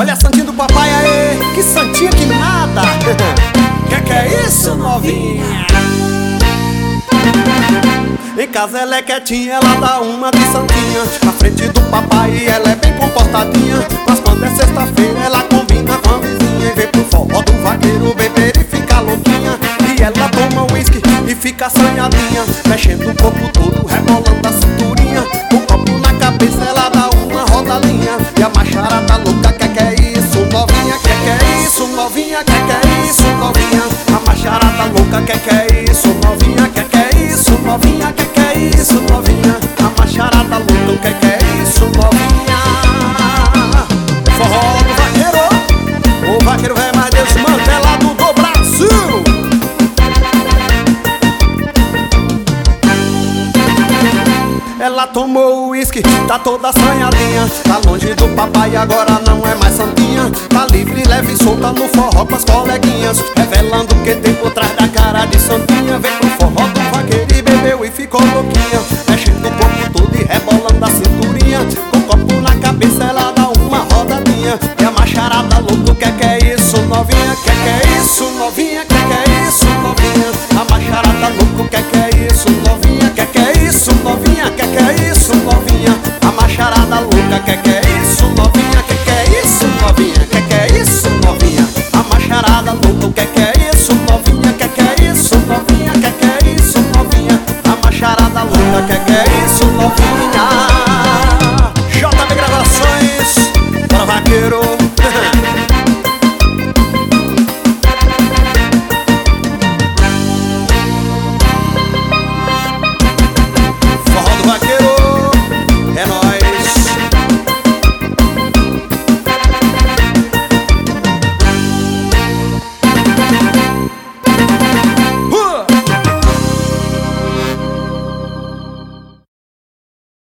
Olha a santinha do papai aí, que santinha que nada. Que é isso, novinha? Em casa ela é quietinha, ela dá uma de santinha. Na frente do papai ela é bem comportadinha. Mas quando é sexta-feira ela combina com a vizinha e vem pro forró do vaqueiro beber e fica louquinha. E ela toma uísque e fica assanhadinha, mexendo o corpo todo, rebolando a cinturinha. Com o copo na cabeça ela dá uma rodalinha. E a macharada louca, que é isso, novinha? Que é isso, novinha? Que é isso, novinha? A macharada louca, que é isso, novinha? Que é isso, novinha? Que é isso, novinha? A macharada louca, que é isso, novinha? Forró do vaqueiro, o vaqueiro é mais desmantelado do Brasil. Ela tomou uísque, tá toda assanhadinha. Tá longe do papai, agora não é mais santinha. Tá livre, leve e solta no forró com as coleguinhas, revelando o que tem por trás da cara de santinha. Vem pro forró do vaqueiro e bebeu e ficou louquinha, mexendo o corpo todo e rebolando a cinturinha. Com o copo na cabeça ela dá uma rodadinha. E a macharada louca, que é isso, novinha? Que é isso, novinha? Que é isso, novinha? A macharada louca, que é isso, novinha? Que é isso, novinha? Que é isso, novinha? A macharada louca, que é